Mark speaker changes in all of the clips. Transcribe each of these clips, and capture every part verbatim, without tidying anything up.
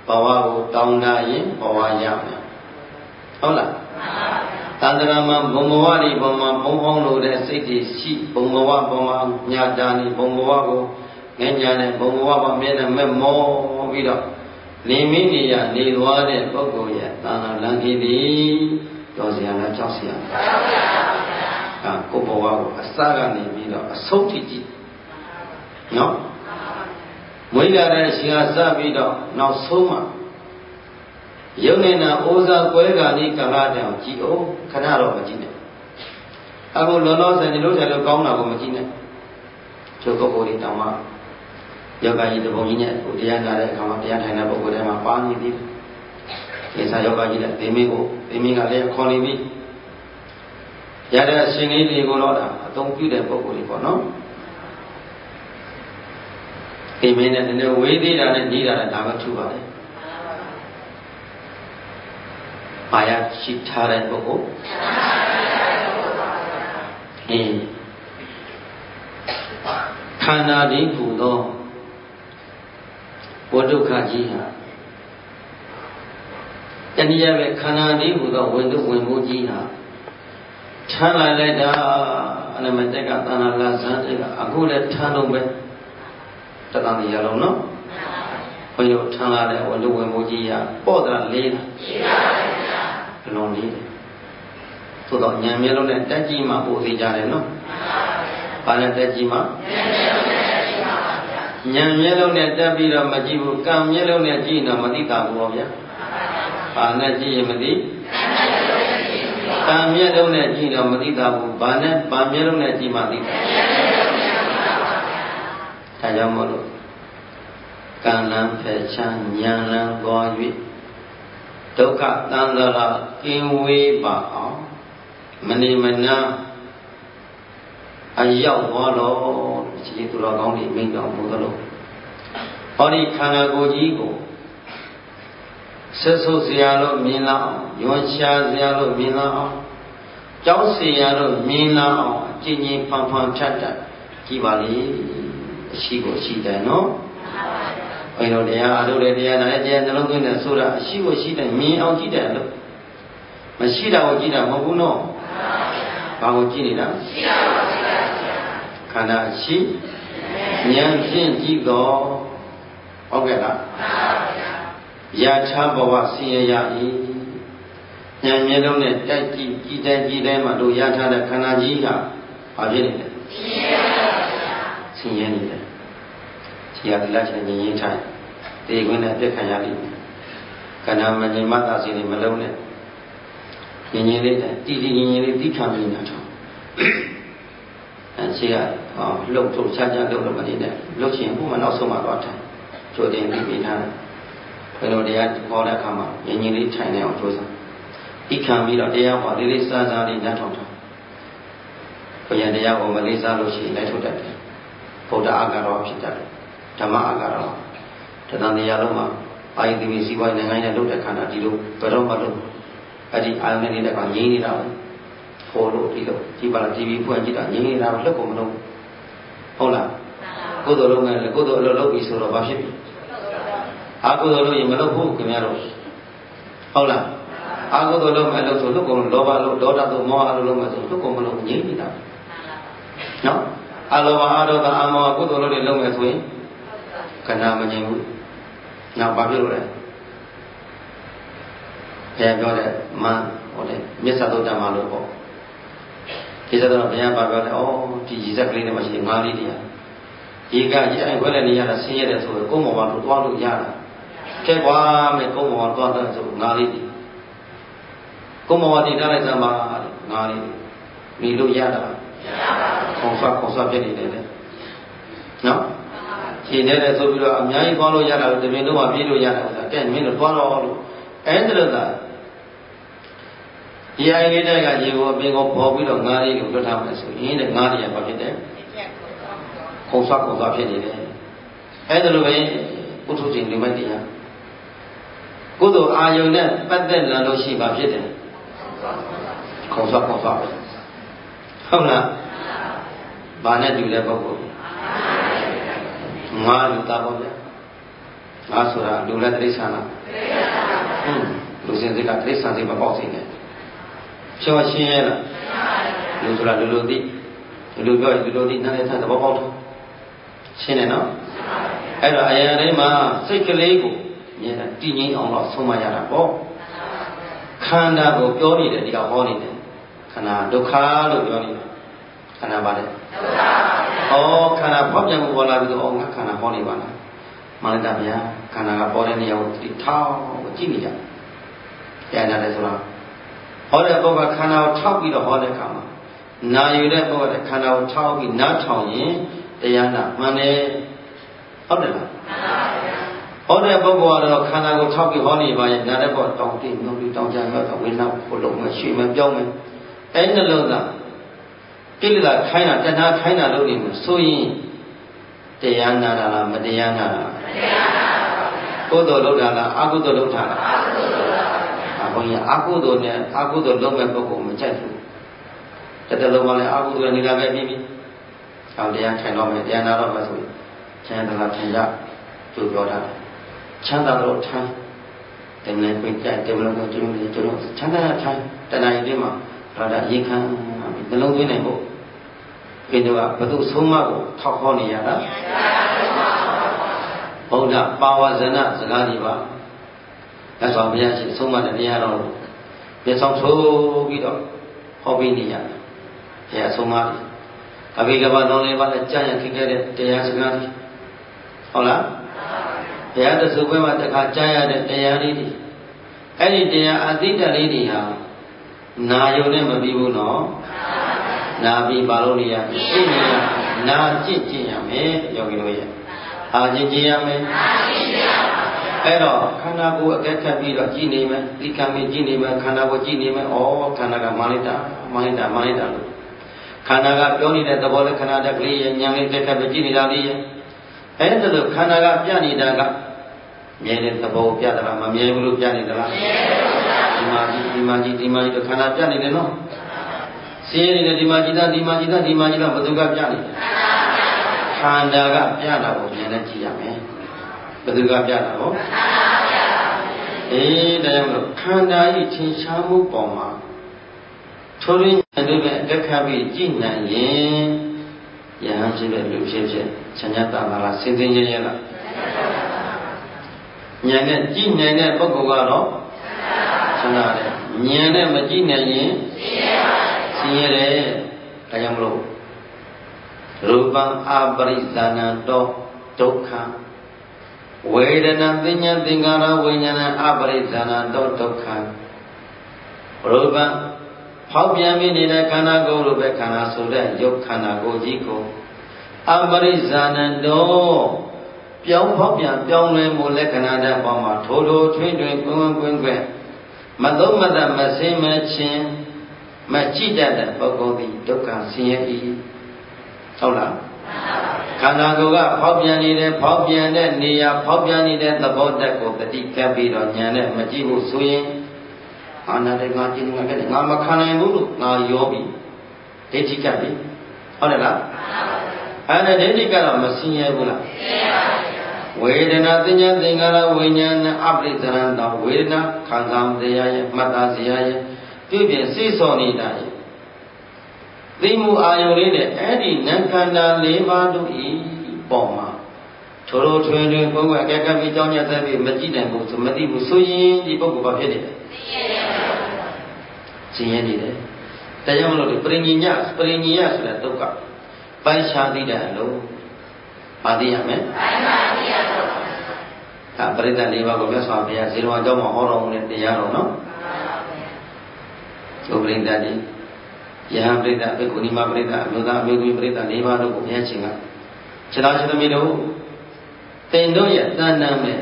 Speaker 1: Bawa tahun lain bawa yang. Olah. Tandrama bumawari buma bumong lo de siti si bumawa buma nyadani bumawa ko nganyane bumawa ba mena memo bido nimi ni ya ni lwa de pukko ya tana langi di do sia la chok sia ah ko bawa ko asa ga ni bido asau ti ji no moi la de sia sa bido naw sau maယုံနေတာအိုးစားကွဲကလေးကလာတဲ့အောင်ကြည့်အောင်ခဏတော့မကြည့်နဲ့အခုလောလောဆယ်ဒီလိုတယ်လို့ကောင်းတာကိုမကြည့်နဲ့ကျုပ်ပုဂ္ဂိုလ်တွေတောင်မှယောဂကြီးတပုံကြီးနဲ့ဟိုတရားနာတဲ့အခါမှာတရားထိုင်တဲ့ပုဂ္ဂိုလ်တွေမှာပါနေသည်ဒီစာယောဂကြီးနဲ့သင်္မင်းကိုသင်္မင်းကလည်းခေါ်နေပြီရတဲ့အရှင်လေးတွေကိုတော့အသုံးပြုတဲ့ပုဂ္ဂိုလ်တွေပေါ့နော်သင်္မင်းနဲ့နည်းနည်းဝေးသေးတာနဲ့ညီးတာနဲ့ဒါမှထူပါတယ်မာယာရှိထားတဲ့ပုဂ္ဂိုလ်အင်းခန္ဓာတည်းဟူသောဝိဒုက္ခကြီးဟာတနည်းအားဖြင့်ခန္ဓာတည်းဟူသောဝိဒုဝင်မှုကြီးဟာထမ်းလာလိုက်တာအနမတက်ကသန္တာလာဇန်ကအခုလည်းထမ်းလုံးပဲတသံတရားလုံးနော်ဘုရားထမ်းလာတဲ့ဝိဒုဝင်မှုကြီးဟာပေါ့တာလေးတာဘလုံးလေးသို့တော့ဉာဏ်မျက်လုံးနဲ့တက်ကြည့်မှပိုသိကြတယ်နော်ဘာနဲ့တက်ကြည့်မှဉာဏ်မျက်လုံးနဲ့တက်ပြီးတော့မကြည့်ဘူးကံမျက်လုံးနဲ့ကြည့်တော့မသိတာဘူးပေါ့ဗျာဘာနဲ့ကြည့်ရင်မသိကံမျက်လုံးနဲ့ကြည့်တော့မသိတာဘူးဘာနဲ့ဘာမျက်လုံးနဲ့ကြည့်မှသိတာဒါကြောင့်မို့လို့ကံလံဖယ်ချမ်းဉာဏ်လံသွား၍ဒုက္ခတန်ត្រာကင်းဝေးပါအောင်မနေမနာအရောက်သွားတော့ခြေသူတော်ကောင်းတွေမိန့်တော်မူသလိုဟောဒီခန္ဓာကိုယ်ကြီးကိုဆက်ဆုပ်เสียလို့မြင်လာအောင်ယွန်ရှားเสียလို့မြင်လာအောင်ကြောက်เสียလို့မြင်လာအောင်အကျဉ်းချင်းဖန်ဖန်ဖြတ်တတ်ကြည့်ပါလေအရှိကိုရှိတယ်နော်ဘယ်လိုတရားအလုပ်တွေတရားနာတဲ့တရားနှလုံးသွင်းတဲ့ဆိုတာအရှိကိုရှိတဲ့မြင်အောင်ကြည့်တယ်လို့မရှိတာကိုကြည့်တာမဟုတ်ဘူးနော်ဘာကိုကြည့်နေတာရှိတာကိုကြည့်တာခန္ဓာရှိဉာဏ်ဖြင့်ကြည့်တော့ဟုတ်ကဲ့လားယထာဘဝဆင်းရဲရ၏ဉာဏ်မျက်လုံးနဲ့တိုက်ကြည့်ကြည့်တဲ့ကြည့်တဲ့မှာတို့ယထာတဲ့ခန္ဓာကြီးဟာဘာဖြစ်နေလဲဆင်းရဲနေတယ်ဒီဟာလက်ချင်ရင်ရင်ထိုင်ဒီကွင်းနဲ့ပြက်ခံရလိမ့်မယ်ခန္ဓာမငြိမ်မသာစီနေမလုံးနဲ့ငြင်းငြင်းလေးတည်းတီတီငြင်းငြင်းလေးတိခံပြီးနေတာတော့အဲရှိကလှုပ်ထုတ်ချာချာလှုပ်လို့မနေနဲ့လှုပ်ချင်ဘုမနောက်ဆုံးမှတော့ထိုင်ကြိုတင်ပြီးပြီးထားတယ်ဘယ်လိုတရားဟောတဲ့အခါမှာငြင်းငြင်းလေးထိုင်နေအောင်ကြိုးစားတိခံပြီးတော့တရားဟောလေးလေးစားစားလေးညှထောင်ထားဘုရားတရားဟောမလေးစားလို့ရှိရင်လည်းထုတ်တတ်တယ်ဗုဒ္ဓအာဂါရောဖြစ်တတ်တယ်ဓမ္မအာဂါရောတဏှာတရားလုံးမှာအာယုတိမိစီးပွားရေးနိုင်ငံနဲ့လုပ်တဲ့ခန္ဓာဒီလိုဘယ်တော့မှလုပ်အဲ့ဒီအာယုန်နဲ့တဲ့ကောင်ငြိမ်းနေတာပဲဖော်လို့ဒီလိုဒီပါလားတီဗီဖွင့်ကြည့်တာငြိမ်းနေတာပဲလက်ကိုမလုံးဟုတ်လားကိုယ်တော်လုံးနဲ့ကိုယ်တော်အလုပ်လုပ်ပြီးဆိုတော့ဘာဖြစ်ပြီအာကိုယ်တော်လုံးရင်မလုပ်ဘူးခင်ဗျားတို့ဟုတ်လားအာကိုယ်တော်လုံးမဲ့လို့ဆိုလွတ်ကုန်လောဘလို့ဒေါသလို့မောဟလို့လုံးမဲ့ဆိုလွတ်ကုန်မလို့ငြိမ်းနေတာနော်အလောဘအာဒေါသအမောဟကိုယ်တော်လုံးတွေလုံးမဲ့ဆိုရင်ခန္ဓာမငြိမ်ဘူးနောက်ဘာဖြစ်လို့လဲဘုရားပြောတဲ့မန်ဟိုလေမြတ်စွာဘုရားမှာလို့ပေါ့ဒီစတော့ဘုရားပါပြောတယ်ဩဒီရည်စက်ကလေးတွေမှာရှိငါးလေးတရားရေကရေအိုင်ခွဲတဲ့နေရာကဆင်းရဲတယ်ဆိုတော့ကိုယ်မော်မှာတော့သွားလို့ရတာကဲကွာမဲ့ကိုယ်မော်မှာသွားတယ်ဆိုငါးလေးတွေကိုယ်မော်မှာတည်ထားလိုက်စမ်းပါငါးလေးမိလို့ရတာခေါင်းဆွခေါင်းဆွဖြစ်နေတယ်လေနော်ခြေနဲ့လည်းဆိုပြီးတော့အများကြီးသွားလို့ရတာတမင်တော့မှပြေးလို့ရတာဆိုတာကဲမင်းတို့သွားတော့လို့အဲ့ဒါလို့သာဒီအိုင်လေးတွေကရေကိုအပင်ကိုပေါ်ပြီးတော့ငါးလေးကိုလွတ်ထားမယ်ဆိုရင်တဲ့ငါးလေးကဘာဖြစ်တယ်ခုံဆွခုံဆွဖြစ်နေတယ်အဲ့ဒါလိုပဲပုထုဇဉ်လူမိုက်တရားကုသိုလ်အာယုန်နဲ့ပတ်သက်လာလို့ရှိပါဖြစ်တယ်ခုံဆွခုံဆွပဲဟုတ်လားဘာနဲ့တူတဲ့ပုဂ္ဂိုလ်ငါလူသားပေါ့ဗျာငါဆိုတာလူလည်းတိရစ္ဆာန်လားဟွန်းလူစင်စိတ်ကတိရစ္ဆာန်စိတ်မပေါက်စိတ်နဲ့ဖြောရှင်းရလားလူဆိုတာလူလူသိလူပြောရင်လူလူသိနားလည်းထားသဘောပေါက်တယ်ရှင်းတယ်နော်အဲ့တော့အရာတိုင်းမှာစိတ်ကလေးကိုမြင်တာတည်ငြိမ်အောင်တော့ဆုံးမရတာပေါ့ခန္ဓာကိုပြောနေတယ်ဒီကဟောနေတယ်ခန္ဓာဒုက္ခလို့ပြောနေတယ်ခန္ဓာပါလေဒုက္ခပါဗျာဩခန္ဓာဖောက်ပြန်မှုပေါ်လာပြီးတော့ဩငါခန္ဓာဟောနေပါလားမှန်တယ်ဗျာခန္ဓာကပေါ်တဲ့နေရာကိုဒီထောက်ကြည့်နေကြပြန်ရတယ်ဆိုတော့ဟောတဲ့ပုဂ္ဂိုလ်ခန္ဓာကိုထောက်ပြီးတော့ဟောတဲ့အခါမှာနာယူတဲ့ပုဂ္ဂိုလ်ကခန္ဓာကိုထောက်ပြီးနားထောင်ရင်တရားနာမှန်တယ်ဟုတ်တယ်လားမှန်ပါဗျာဟောတဲ့ပုဂ္ဂိုလ်ကတော့ခန္ဓာကိုထောက်ပြီးဟောနေပါရဲ့နားတဲ့ပုဂ္ဂိုလ်တောင်းတင်းမျိုးပြီးတောင်းကြတော့ဝိညာဉ်ကိုလုံးမရွှေ့မပြောင်းမအဲ့နှလုံးသားကိလေသာခိုင်းတာတဏှာခိုင်းတာလို့နေမှာဆိုရင်တရားနာတာလားမတရားနာတာလားမတရားနာပါဘူးကုသိုလ်လုပ်တာလားအကုသိုလ်လုပ်တာလားအကုသိုလ်လုပ်တာပါဗျာဘုန်းကြီးအကုသိုလ်နဲ့အကုသိုလ်လုပ်မဲ့ပုဂ္ဂိုလ်မကြိုက်ဘူးတတလုံးမှလည်းအကုသိုလ်နေတာပဲပြီးပြီအောင်တရားထိုင်တော့မယ်တရားနာတော့မယ်ဆိုရင်ချမ်းသာတာထိုင်ကြသူပြောတာချမ်းသာတော့ထိုင်တယ်လည်းပြင်ကြတယ်လည်းတော့ကျုံနေကျုံချမ်းသာတာထိုင်တဏှာရင်မှာဒါဒါရေခံနှလုံးသွင်းနိုင်ဖို့ဒီတော့ဘုသူဆုံးမကိုထောက်ခေါ်နေရတာဘုရားပါဝဇနစကားဒီပါလက်ဆောင်ဘုရားရှိဆုံးမတဲ့တရားတော်မျက်ဆောင်ထိုးပြီးတော့ဟောပြီးနေရတယ်ဘုရားဆုံးမတယ်အဘိဓမ္မာတော်လေးပါလဲကြားရခင်ခဲ့တဲ့တရားစကားတွေဟုတ်လားဘုရားတဆူပွဲမှာတခါကြားရတဲ့တရားလေးတွေအဲ့ဒီတရားအသိတလေးတွေဟာနာယုံနဲ့မပြီးဘူးနော်နာပြီးပါလို့နေရရှင်းနေရနာကြည့်ကြည့်ရမယ်ယောဂီတို့ရဲ့အာကြည့်ကြည့်ရမယ်နာကြည့်ကြည့်ရပါအဲ့တော့ခန္ဓာကိုယ်အကဲခတ်ပြီးတော့ကြည့်နေမယ်ဒီကံမကြည့်နေမယ်ခန္ဓာကိုယ်ကြည့်နေမယ်ဩခန္ဓာကမာလိုက်တာမာလိုက်တာမာလိုက်တာလို့ခန္ဓာကပြောနေတဲ့သဘောလက္ခဏာတက်ကလေးရဲ့ဉာဏ်လေးတက်ခတ်ပြီးကြည့်နေတာလေးရဲ့အဲ့ဒါလို့ခန္ဓာကပြနေတာကမြဲတဲ့သဘောပြတာလားမမြဲဘူးလို့ပြနေသလားမြဲပါဘူးဒီမှာကြီးဒီမှာကြီးဒီမှာကြီးခန္ဓာပြနေတယ်နော်စင်းရနေတဲ့ဒီမှာကြီးသားဒီမှာကြီးသားဒီမှာကြီးသားဘယ်သူကပြနေလဲခန္ဓာကပြတာကိုမြင်နဲ့ကြည့်ရမယ်ဘယ်သူကပြတာဟောအေးဒါကြောင့်လို့ခန္ဓာဤထင်ရှားမှုပေါ်မှာထိုးရင်းတို့ပဲအကက်ခတ်ပြီးကြည့်နိုင်ရင်ယဟန်ဖြစ်တဲ့လူဖြစ်ဖြစ်ချမ်းသာတာလားစင်စင်ရဲရဲလားဉာဏ်နဲ့ကြည့်နိုင်တဲ့ပုဂ္ဂိုလ်ကတော့ချမ်းသာတယ်ဉာဏ်နဲ့မကြည့်နိုင်ရင်ဆင်းရဲတယ်ဒါကြောင့်မလို့ရူပံအပရိသဏံတောဒုက္ခဝေဒနာပညာသင်္ကာရဝိညာဏအပရိသဏံတောဒုက္ခရူပံဖောက်ပြန်ပြီးနေတဲ့ခန္ဓာကိုယ်လိုပဲခန္ဓာဆိုတဲ့ရုပ်ခန္ဓာကိုယ်ကြီးကိုအပရိဇာဏံတော်ပြောင်းဖောက်ပြန်ပြောင်းလဲမှုလက္ခဏာတဲ့ပေါ်မှာထိုးထိုးထွင်းထွင်းကွန်းကွန်းကွန်းမသုံးမသက်မစင်းမချင်းမကြည့်တတ်တဲ့ပုဂ္ဂိုလ်သည်ဒုက္ခဆင်းရဲ၏ဟုတ်လားခန္ဓာကိုယ်ကဖောက်ပြန်နေတဲ့ဖောက်ပြန်တဲ့နေရာဖောက်ပြန်နေတဲ့သဘောတက်ကိုတတိကပ်ပြီးတော့ဉာဏ်နဲ့မကြည့်ဘူးဆိုရင်အာနာတေငါကျင်းငါကဲငါမခံနိုင်ဘူးလို့ငါရောပြီဒိဋ္ဌိကပြီဟုတ်တယ်လားအဲ့ဒါဒိဋ္ဌိကတော့မဆင်းရဲဘူးလားဆင်းရဲပါဘူးဝေဒနာသင်္ညာသင်္ခါရဝိညာဏအပရိသရံတော်ဝေဒနာခံစားတရားရဲ့မှတ်သားစရာရဲ့ပြုပြင်စိတ်ဆော်နေတာရဲ့သိမှုအာယုလေးနဲ့အဲ့ဒီနံခန္ဓာ၄ပါးတို့ဤပေါ်မှာထိုးထိုးထွင်းထွင်းကိုယ်ကအကဲကပ်ပြီးကြောင်းရသက်ပြီးမကြည့်နိုင်ဘူးဆိုမသိဘူးဆိုရင်ဒီပုဂ္ဂိုလ်ဘာဖြစ်နေလဲဆင်းရဲနေတယ်ဒါကြောင့်မလို့ဒီပရိညညပရိညယဆိုတဲ့ဒုက္ခပိုင်ရှားသိတဲ့အလုံးမသိရမယ်ပိုင်ရှားသိရတော့ဒါပရိသတ်၄ပါးကိုမြတ်စွာဘုရားဇေရဝါကျောင်းမှာဟောတော်မူတဲ့တရားတော်နော်ကျုပ်ပရိသတ်ဒီယဟန်ပရိသတ်ဘေကုဏီမပရိသတ်အမျိုးသားအမျိုးသမီးပရိသတ်၄ပါးတို့ကိုဘုရားရှင်ကခြေတော်ခြေသမီးတို့သင်တို့ရဲ့တဏ္ဍမဲ့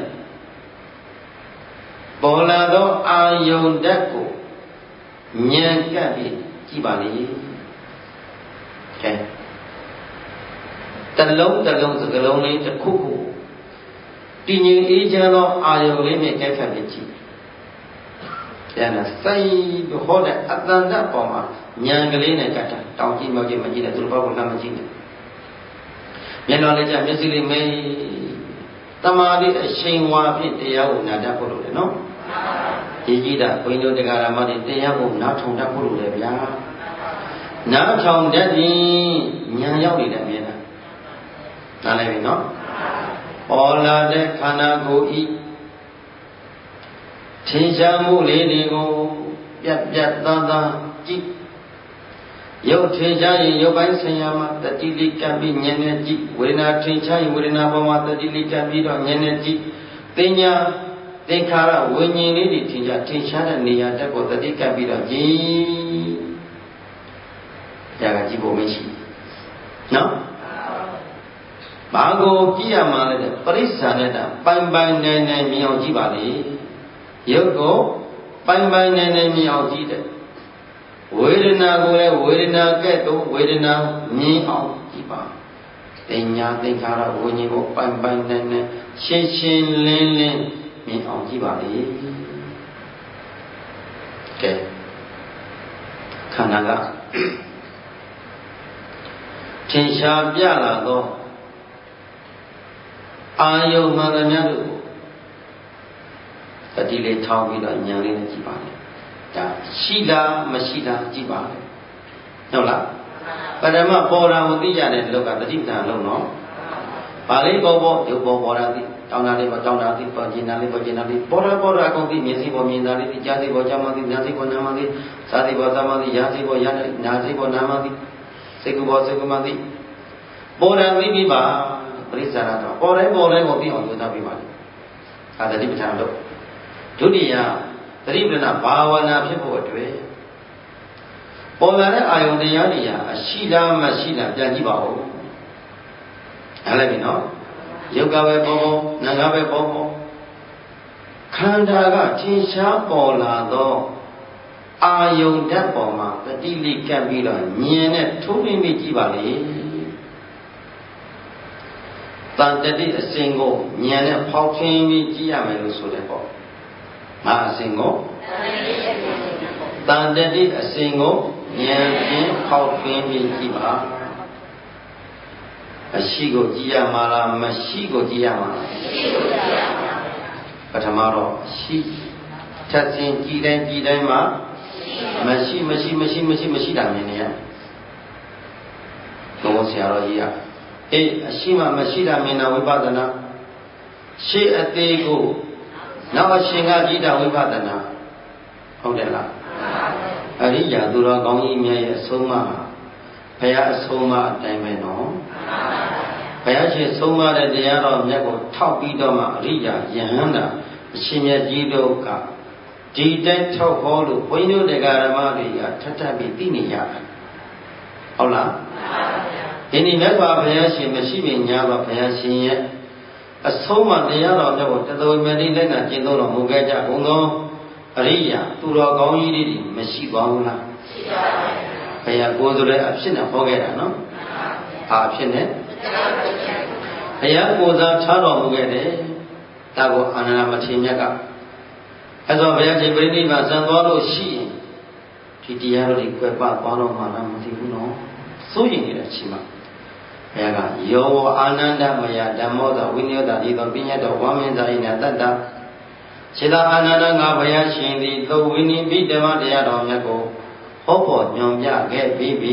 Speaker 1: ပေါ်လာသောအာယုန်ဓာတ်ကိုဉာဏ်ကပ်ပြီးကြည့်ပါလေကဲတလုံးတလုံးစကလုံးလေးတစ်ခုခုတည်ငြိမ်အေးချမ်းသောအာယုန်လေးနဲ့ကဲခတ်ပြီးကြည့်ပြန်လာစိုက်ပြီးဟောတဲ့အတန်တပေါ်မှာဉာဏ်ကလေးနဲ့ကတ်တာတောင်းကြည့်မောက်ကြည့်မကြည့်နဲ့သူတို့ဘောကလည်းမကြည့်နဲ့မျက်နှာလေးကျမျက်စိလေးမိတမာတိအရှိန်ဝါဖြင့်တရားကိုနာတတ်ဖို့လိုတယ်နော်ဒီကြည့်တာဘုန်းကြီးတို့တရားဓမ္မတွေတရားကိုနားထောင်တတ်ဖို့လိုတယ်ဗျာနားထောင်တတ်ရင်ဉာဏ်ရောက်နေတယ်မြင်တာနားလည်ပြီနော်ပေါ်လာတဲ့ခန္ဓာကိုယ်ဤထင်ရှားမှုလေးတွေကိုပြတ်ပြတ်သားသားကြည့်ရုပ်ထင်ရှားရင်ရုပ်ပိုင်းဆင်ရမှာတတိလိကံပြီးဉာဏ်နဲ့ကြည့်ဝေဒနာထင်ရှားရင်ဝေဒနာပေါ်မှာတတိလိကံပြီးတော့ဉာဏ်နဲ့ကြည့်သိညာသင်္ခါရဝိညာဉ်လေးတွေထင်ရှားထင်ရှားတဲ့နေရာတက်ကိုတတိကံပြီးတော့ကြည့်ဒါကကြည့်ဖို့မရှိနော်ဘာကိုကြည့်ရမှာလဲပရိစ္ဆာနဲ့တာပိုင်ပိုင်နိုင်နိုင်မြင်အောင်ကြည့်ပါလေရုပ်ကိုပိုင်ပိုင်နိုင်နိုင်မြင်အောင်ကြည့်တယ်ဝေဒနာကိုလည်းဝေဒနာကဲ့သို့ဝေဒနာမြင်အောင်ကြည့်ပါတင်ညာသင်္ခါရဝိညာဉ်ကိုပိုင်ပိုင်နိုင်နိုင်ရှင်းရှင်းလင်းလင်းမြင်အောင်ကြည့်ပါလေကဲခန္ဓာကထင်ရှားပြလာသောအာယုမှန်သမျှတို့တတိလေးထောင်းပြီးတော့ဉာဏ်လေးနဲ့ကြည့်ပါလေဒါရှိလားမရှိလားကြည့်ပါလေဟုတ်လားပထမပေါ်တာကိုသိကြတဲ့လောကတတိပ္ပံလုံးနော်ပါဠိပေါ်ပေါ်ရုပ်ပေါ်ပေါ်တာသိတောင်းတာလေးပေါ်တောင်းတာသိပေါ်ကျင်တာလေးပေါ်ကျင်တာလေးပေါ်တာပေါ်တာအကုန်သိမြင်စီပေါ်မြင်တာလေးသိကြားစီပေါ်ကြားမှသိနားစီပေါ်နားမှသိစားစီပေါ်စားမှသိရားစီပေါ်ရနာစီပေါ်နားမှသိစိတ်ကူပေါ်စိတ်ကူမှသိပေါ်တာသိပြီးပါပရိစ္ဆာရတော့ပေါ်တိုင်းပေါ်တိုင်းကိုသိအောင်ကြိုးစားပြီးပါလေဒါတတိပ္ပံလို့ဒုတိယသတိပဋ္ဌာန်ဘာဝနာဖြစ်ဖို့အတွက်ပေါ်လာတဲ့အာယုန်တရားတွေဟာအရှိလားမရှိလားပြန်ကြည့်ပါဦးအဲ့လည်းပြီနော်ယုတ်ကပဲပေါ်ပေါ်နာကပဲပေါ်ပေါ်ခန္ဓာကထင်ရှားပေါ်လာသောအာယုန်ဓာတ်ပေါ်မှာတတိလိကပ်ပြီးတော့မြင်နဲ့ထိုးမိမိကြည့်ပါလေတန်တတိအစဉ်ကိုဉာဏ်နဲ့ဖောက်ထွင်းပြီးကြည့်ရမယ်လို့ဆိုတယ်ပေါ့ငါအစဉ်ကိုတန်တတိအစဉ်ကိုဉာဏ်ဖြင့်ဖောက်ထွင်းပြီးကြည့်ပါအရှိကိုကြည့်ရမှာလားမရှိကိုကြည့်ရမှာလားရှိကိုကြည့်ရမှာပထမတော့ရှိထပ်စဉ်ကြည့်တိုင်းကြည့်တိုင်းမှာမရှိမရှိမရှိမရှိမရှိတာမြင်နေရတော့ဆရာတော်ကြီးကအေးအရှိမှမရှိတာမြင်တာဝိပဿနာရှေ့အသေးကိုနောက်အရှင်ကကြည့်တာဝိပဿနာဟုတ်တယ်လားအရိယာသူတော်ကောင်းကြီးများရဲ့အဆုံးအမဘုရားအဆုံးအမအတိုင်းပဲနော်ဘုရားရှင်ဆုံးမတဲ့တရားတော်မြတ်ကိုထောက်ပြီးတော့မှအရိယာယဟန္တာအရှင်မြတ်ကြီးတို့ကဒီတိုင်းထောက်ဟောလို့ဘုန်းကြီးတို့တရားဓမ္မတွေကထပ်ထပ်ပြီးသိနေရတယ်ဟုတ်လားဒီနေ့မြတ်စွာဘုရားရှင်မရှိမညာပါဘုရားရှင်ရဲ့အဆုံးအမတရားတော်မြတ်ကိုတတော်မြတ်တိလက်နာကျင့်သုံးတော်မူခဲ့ကြကုန်သောအရိယာသူတော်ကောင်းကြီးတွေမရှိပါဘူးလားရှိပါပါဘုရားကိုယ်ဆိုလည်းအဖြစ်နဲ့ဟောခဲ့တာနော်ဟာအဖြစ်နဲ့ဘုရားကိုယ်သာထားတော်မူခဲ့တယ်ဒါကိုအာနန္ဒမထေရမြတ်ကအဲဆိုဘုရားရှင်ပြိဋိဘံဆံသွားလို့ရှိရင်ဒီတရားတော်တွေကွယ်ပသွားတော့မှလားမသိဘူးနော်စိုးရင်နေတဲ့အချိန်မှာဘုရားကယောဝအာနန္ဒမယဓမ္မောသဝိနည်းတာဒီသောပညာတော်ဝါမင်းသာဣနာတတ္တခြေသာအာနန္ဒငါဘုရားရှင်သည်သောဝိနည်းပိဓမ္မတရားတော်မြတ်ကိုဟောပေါ်ညွှန်ပြခဲ့ပြီးပြီ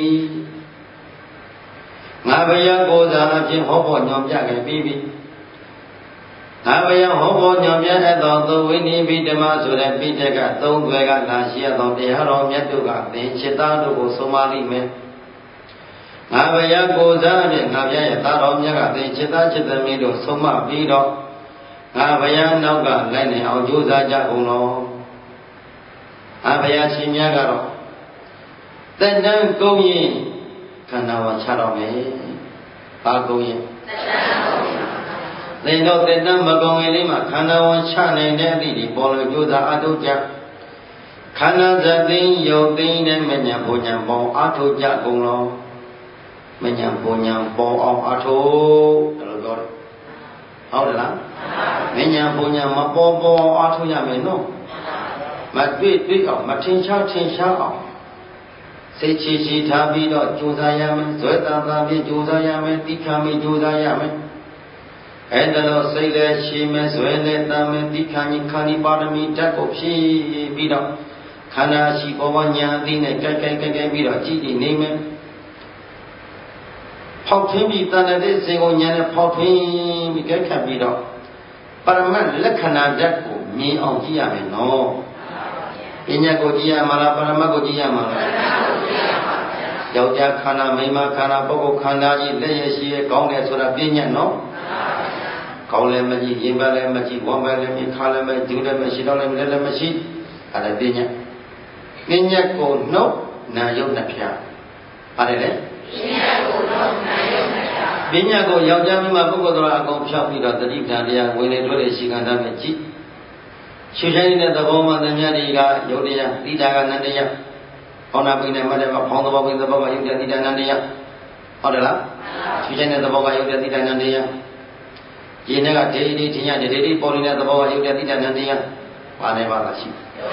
Speaker 1: ငါဘုရားကိုယ်သာအဖြစ်ဟောပေါ်ညွှန်ပြခဲ့ပြီးပြီငါဘုရားဟောပေါ်ညွှန်ပြအပ်သောသောဝိနည်းပိဓမ္မဆိုတဲ့ပိဋကသုံးသွဲကလာရှိရသောတရားတော်မြတ်တို့ကသင်ခြေသားတို့ကိုဆုံးမလိမ့်မယ်ငါဘုရားကိုယ်စားအဖြစ်ငါဘုရားရဲ့သားတော်မြတ်ကသင်ခြေသားခြေသမီးတို့ဆုံးမပြီးတော့ငါဘုရားနောက်ကလိုက်နေအောင်ကြိုးစားကြကုန်လောငါဘုရားရှင်မြတ်ကတော့တန်တန်းကုန်ရင်ခန္ဓာဝါချတော့မယ်ဘာကုန်ရင်သင်တို့တန်တန်းမကုန်ရင်လေးမှာခန္ဓာဝါချနိုင်တဲ့အသည့်ဒီပေါ်လို့ကြိုးစားအထုတ်ကြခန္ဓာသသိယုတ်သိနဲ့မညာဘုံညာပေါအထုတ်ကြကုန်လောမညာဘုံညာပေါ်အောင်အထုတ်ဒါလိုပြောတယ်ဟုတ်တယ်လားမညာဘုံညာမပေါ်ပေါ်အထုတ်ရမယ်နော်မတွေ့တွေ့အောင်မထင်ရှားထင်ရှားအောင်စိတ်ချီချီထားပြီးတော့ကြိုးစားရမယ်ဇွဲတာတာပြီးကြိုးစားရမယ်တိခါမိကြိုးစားရမယ်အဲ့ဒါလို့စိတ်လည်းရှိမယ်ဇွဲလည်းတမ်းမယ်ဒီခန္ဒီခန္ဒီပါရမီဓာတ်ကိုဖြည့်ပြီးတော့ခန္ဓာရှိဘောဝညာအသိနဲ့ကြိုက်ကြိုက်ကြိုက်ကြိုက်ပြီးတော့ကြည်ကြည်နေမယ်ဖောက်ထွင်းပြီးတဏ္ဍတဲ့စေကိုညာနဲ့ဖောက်ထွင်းပြီးကြိုက်ခတ်ပြီးတော့ပရမတ်လက္ခဏာဓာတ်ကိုမြင်အောင်ကြည့်ရမယ်နော်ပညာကိုကြည့်ရမှာလားပရမတ်ကိုကြည့်ရမှာလားယောက်ျားခန္ဓာမိန်းမခန္ဓာပုဂ္ဂိုလ်ခန္ဓာကြီးလက်ရရှိရကောင်းတယ်ဆိုတာပညာနော်ကောင်းလည်းမကြည့်ရင်ပါလည်းမကြည့်ဝမ်းပါလည်းမခါလည်းမဒူးလည်းမရှိတော့လည်းလည်းမရှိအဲ့ဒါပညာပညာကိုနှုတ်နာယုတ်နှစ်ဖြာပါတယ်လေပညာကိုနှုတ်နာယုတ်နှစ်ဖြာပညာကိုယောက်ျားမိန်းမပုဂ္ဂိုလ်တော်အကုန်ဖြောက်ပြီးတော့တတိပ္ပံတရားဝင်လေတွေ့တဲ့ရှိကံတတ်နဲ့ကြည့်ရှုရှိတဲ့သဘောမှသမျှတွေကယုတ်တရားတိတာကနန္တရားဖောင်းနာပိနေမှလည်းဖောင်းသဘောပိသဘောကယုတ်တိတာနန္တရားဟုတ်တယ်လားရှုရှိတဲ့သဘောကယုတ်တိတာနန္တရားဒီနေ့ကဒေဒီထင်ရဒေဒီပေါ်နေတဲ့သဘောကယုတ်တိတာနန္တရားပါနေပါလားရှိ